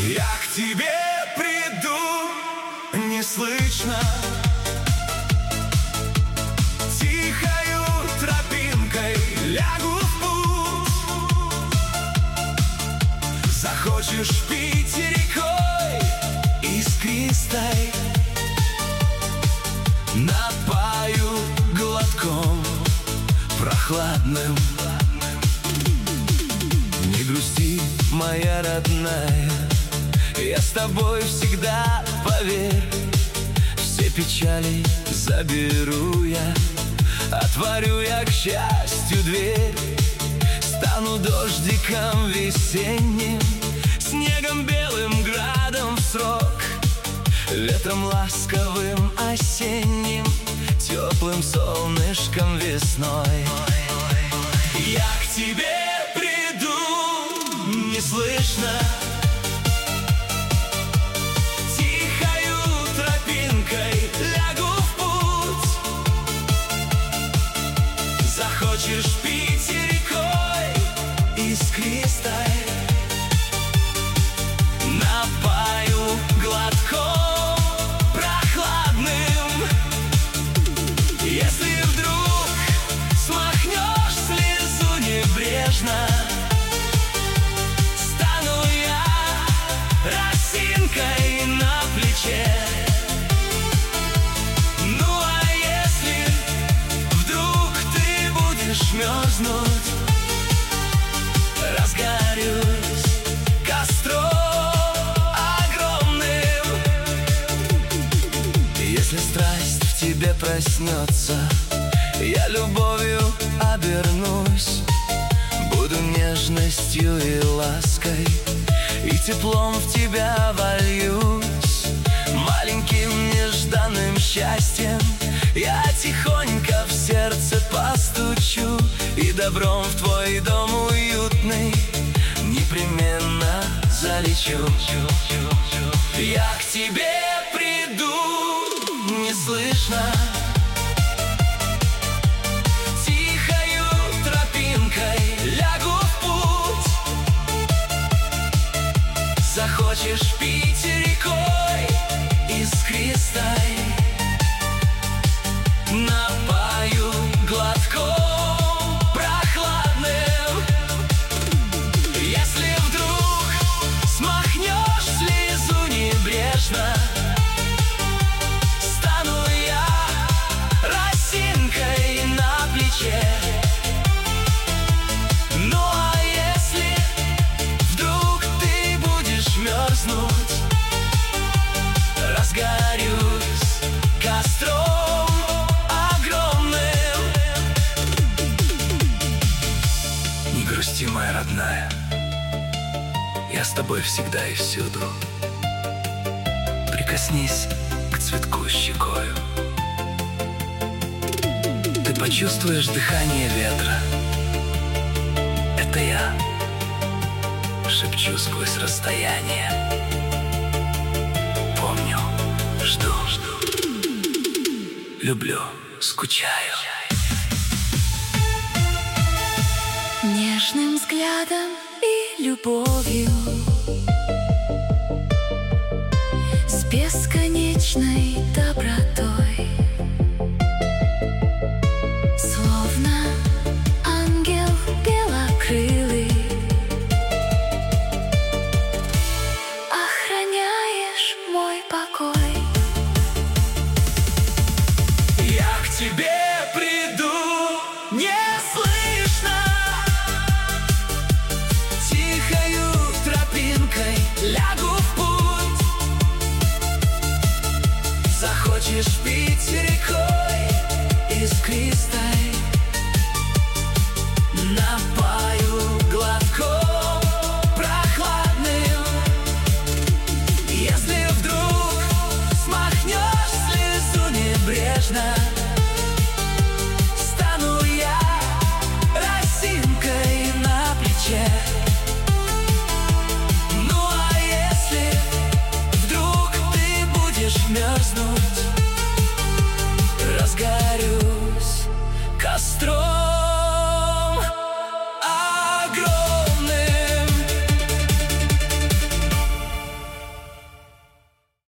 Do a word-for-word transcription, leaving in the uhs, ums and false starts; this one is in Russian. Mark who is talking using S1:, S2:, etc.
S1: Я к тебе приду неслышно, тихою тропинкой лягу в путь. Захочешь пить рекой искристой, напою глотком прохладным. Не грусти, моя родная, я с тобой всегда, поверь. Все печали заберу я, отворю я к счастью дверь. Стану дождиком весенним, снегом белым, градом в срок, ветром ласковым осенним, теплым солнышком весной. Я к тебе приду неслышно, тихою тропинкой лягу в путь. Захочешь пить рекой искристой, напою глотком прохладным. Если вдруг смахнешь слезу небрежно, стану я росинкой на плече. Ну а если вдруг ты будешь мерзнуть, разгорюсь костром огромным. Если страсть в тебе проснется, я любовью обернусь, буду нежностью и лаской, и теплом в тебя вольюсь. Маленьким нежданным счастьем я тихонько в сердце постучу, и добром в твой дом уютный непременно залечу. Я к тебе приду неслышно, тихою тропинкой лягу в путь. Захочешь пить рекой искристой, напою глотком прохладным. Если вдруг смахнешь слезу небрежно, стану я росинкой на плече. Ну а если вдруг ты будешь мерзнуть, разгорюсь костром огромным. Не грусти, моя родная, я с тобой всегда и всюду. Прикоснись к цветку щекою, ты почувствуешь дыхание ветра. Это я шепчу сквозь расстояние. Помню, жду, жду, люблю, скучаю.
S2: Нежным взглядом и любовью, с бесконечной добротой, словно ангел белокрылый, охраняешь мой покой.
S1: Я к тебе приду неслышно, тихою тропинкой лягу в путь. Захочешь пить рекой искристой, напою глотком прохладным. Если вдруг смахнешь слезу небрежно, стану я росинкой на плече. Ну а если вдруг ты будешь мерзнуть, разгорю